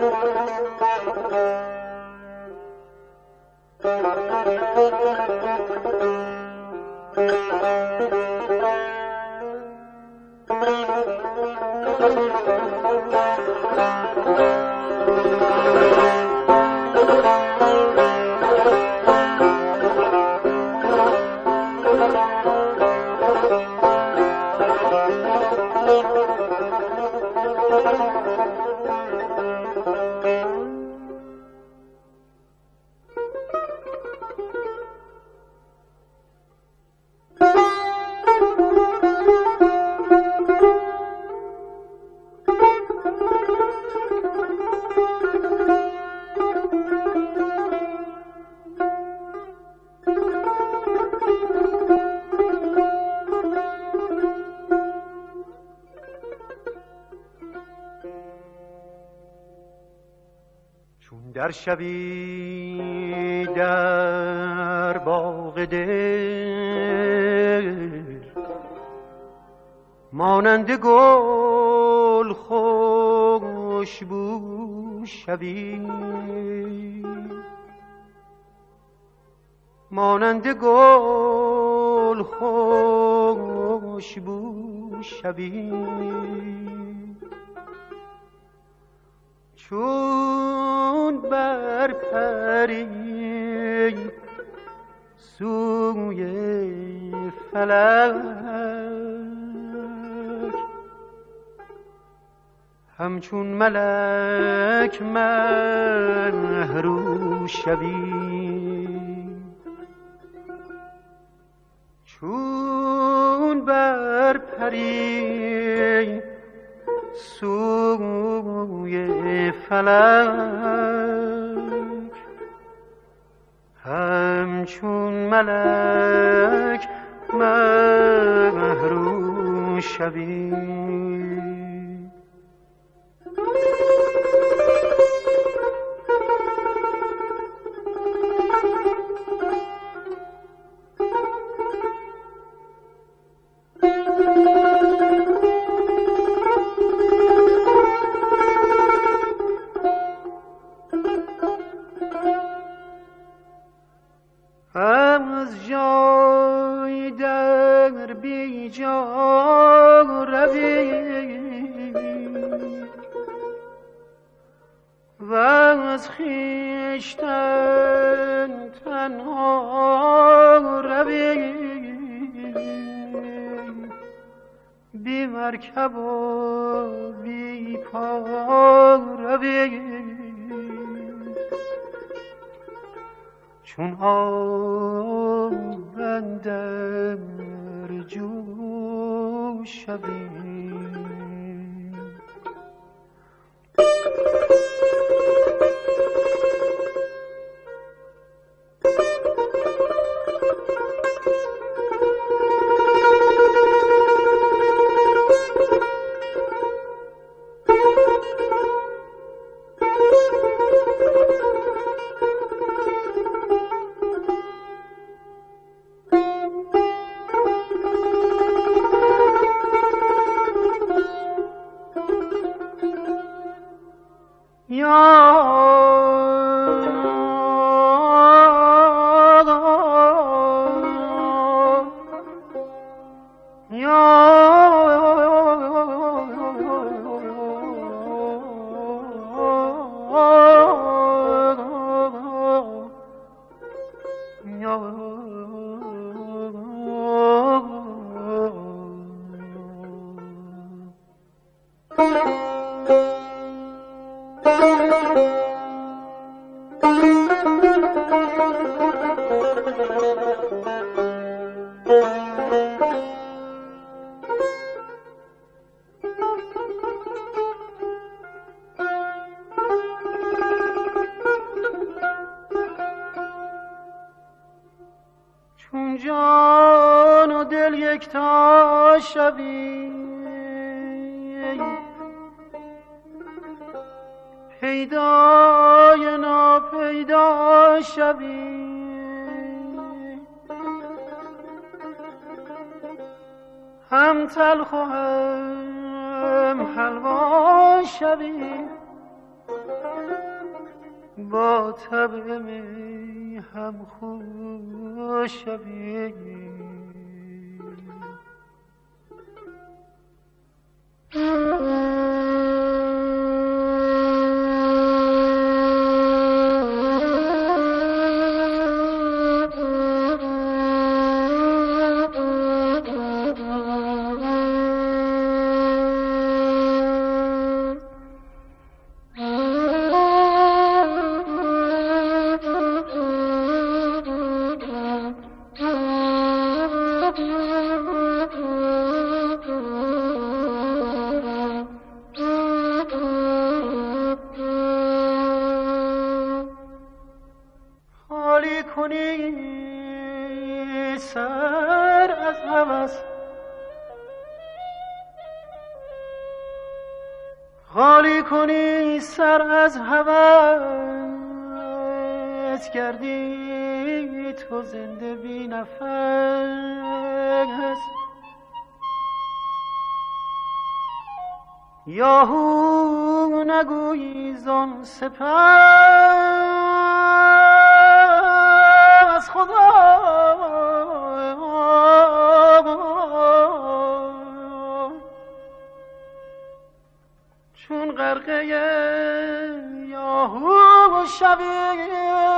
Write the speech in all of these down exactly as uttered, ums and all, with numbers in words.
در شبی در باغ دل مانند گل خوشبو شبی، مانند گل خوشبو شبی، چون بر پری سوی فلک، همچون ملک مهرو شوی، چون بر پری سوی فلک، همچون ملک مهرو شوی. از جای در بی جا روی و از خویشتن تنها روی، بی مرکب و بی پا روی، چون آب اندر جو شوی. چون جان و دل یکتا شوی، پیدای ناپیدا شوی، هم تلخ و هم حلوا شوی، با طبع می هم خوش شوی. خالی کنی سر از هوس، خالی کنی سر از هوس، گردی تو زنده بی نفس. یاهو نگویی زان سپس خدا، چون غرقه یاهو شوی.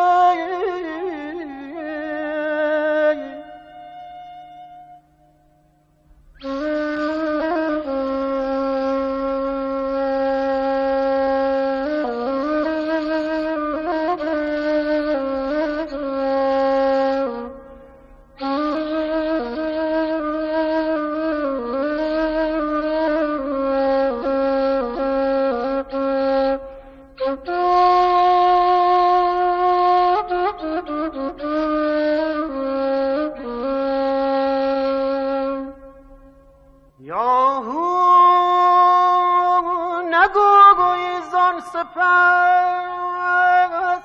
سپس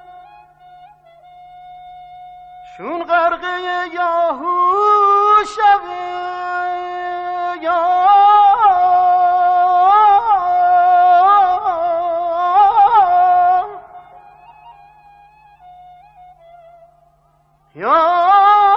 چون غرقه یاهو شوی. یا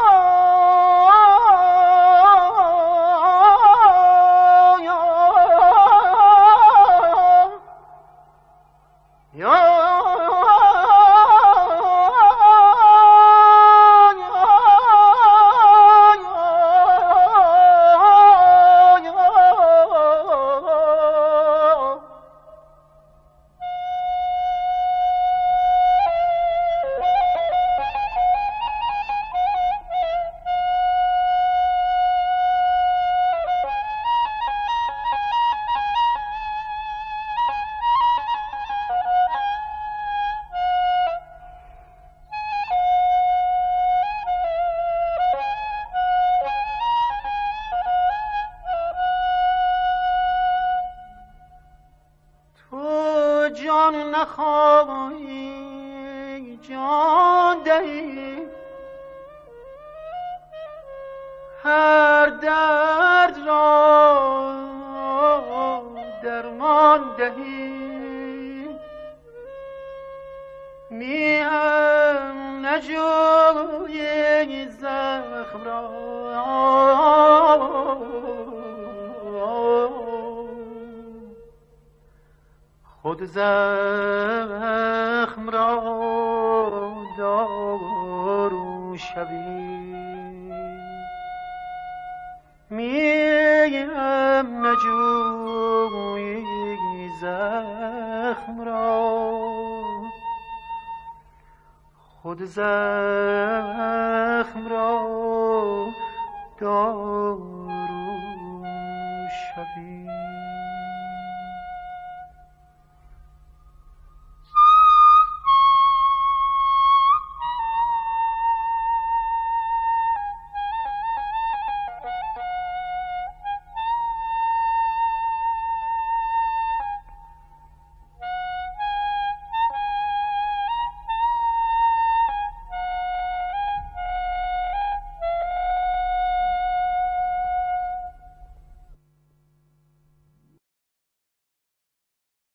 جان نخواهی جان دهی، هر درد را درمان دهی. میم نجوی زخم را خود زخم را دارو شوی. میم نجوی زخم را خود زخم را دارو شوی.